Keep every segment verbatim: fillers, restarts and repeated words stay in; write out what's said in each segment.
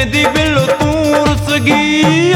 जिद्दे दी बिल्लो तू रुस गई।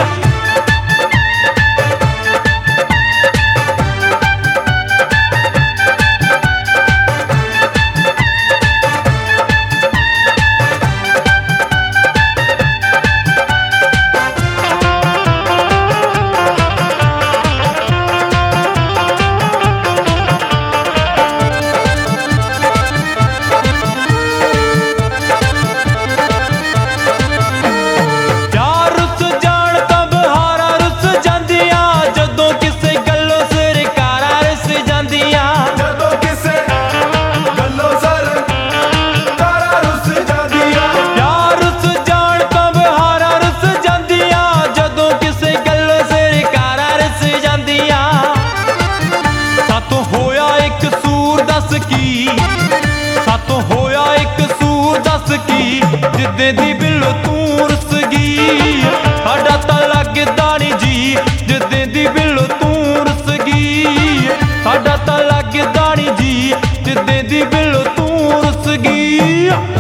सातों होया एक सूर दस की जिद्दे दी बिल्लो तू रुस गई। साडा तां लगदा नी जी जिद्दे दी बिल्लो तू रुस गई। साडा तां लगदा नी जी जिद्दे दी बिल्लो तू रुस गई।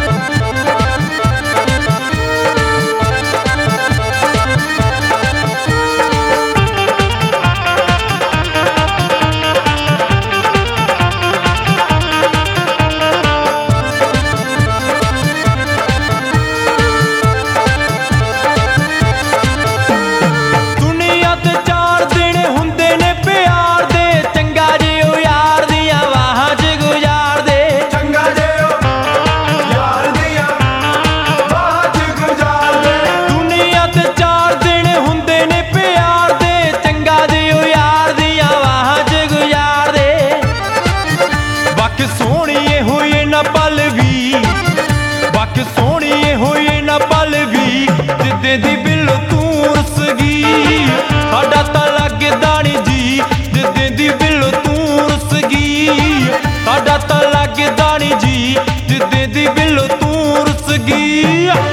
सोहणिए होए ना पल भी जिद्दे दी बिल्लो तू रुस गई। साडा तां लगदा नी जी जिद्दे दी बिल्लो तू रुस गई। साडा तां लगदा नी जी जिद्दे दी बिल्लो तू रुस गई।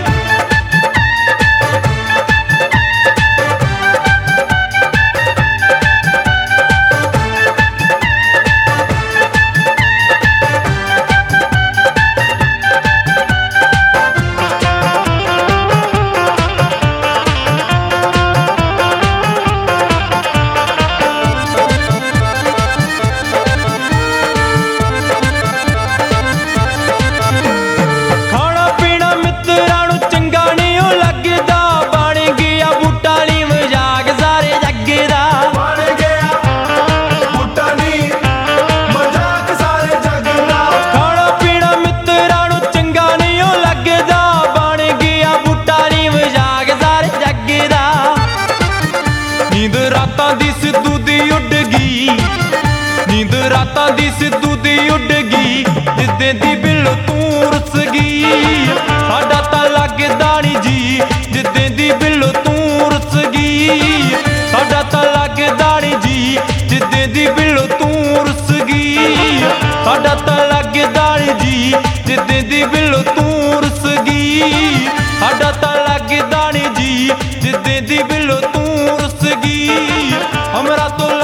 नींद रातां दी सिद्धू दी उड गई। नींद रातां दी सिद्धू दी उड गई जिद्दे दी बिल्लो तू रुस गई। साडा तां लगदा नी जी जिद्दे दी बिल्लो तू रुस गई। साडा तां लगदा नी जी जिद्दे दी बिल्लो तू रुस गई। साडा तां लगदा नी जी जिद्दे दी बिल्लो तू रुस गई। साडा तां लगदा नी जी जिद्दे दी बिल्लो तू रुस गई। हमरा तो